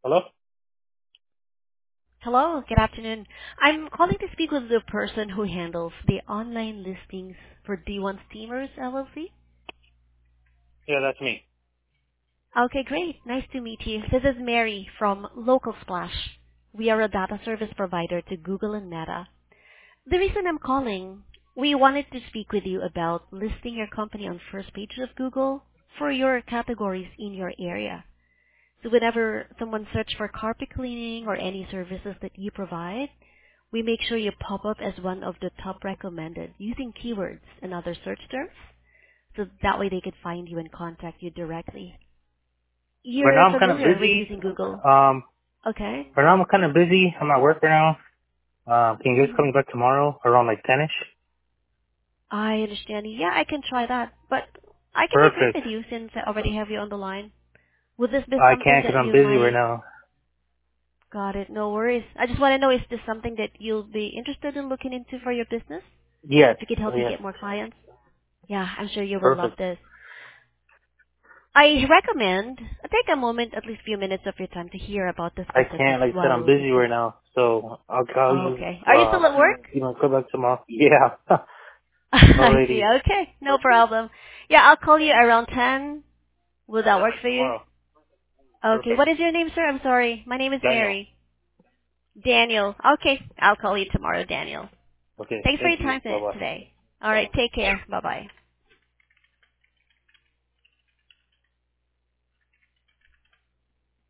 Hello? Hello, good afternoon. I'm calling to speak with the person who handles the online listings for D1 Steamers LLC. Yeah, that's me. Okay, great. Nice to meet you. This is Mary from Local Splash. We are a data service provider to Google and Meta. The reason I'm calling, we wanted to speak with you about listing your company on first page of Google for your categories in your area. So whenever someone search for carpet cleaning or any services that you provide, we make sure you pop up as one of the top recommended using keywords and other search terms, so that way they could find you and contact you directly. Right You're now I'm kind of familiar with busy. using Google. Um, Okay. right now I'm kind of busy. I'm at work right now. Can you guys call hmm me back tomorrow around like 10ish? I understand. Yeah, I can try that. But I can agree Perfect. with you since I already have you on the line. Would this be I something can't because that I'm you busy right might... now. Got it. No worries. I just want to know, is this something that you'll be interested in looking into for your business? Yes. If it could help you Yes. get more clients? Yeah, I'm sure you will love Perfect. this. I recommend take a moment, at least few minutes of your time to hear about the I specifics can't. Like I said, while I'm we'll busy discuss. right now. So I'll call you, Okay. Are you still at work? call back tomorrow. Yeah. I see. Alrighty. Okay. No problem. Yeah, I'll call you around 10. Will that Yeah, work that's for you? tomorrow. Okay. Perfect. What is your name, sir? I'm sorry. My name is Daniel. Mary. Daniel. Okay. I'll call you tomorrow, Daniel. Okay. Thanks for Thank your you. time Bye bye. today. All right. Take care. Bye-bye.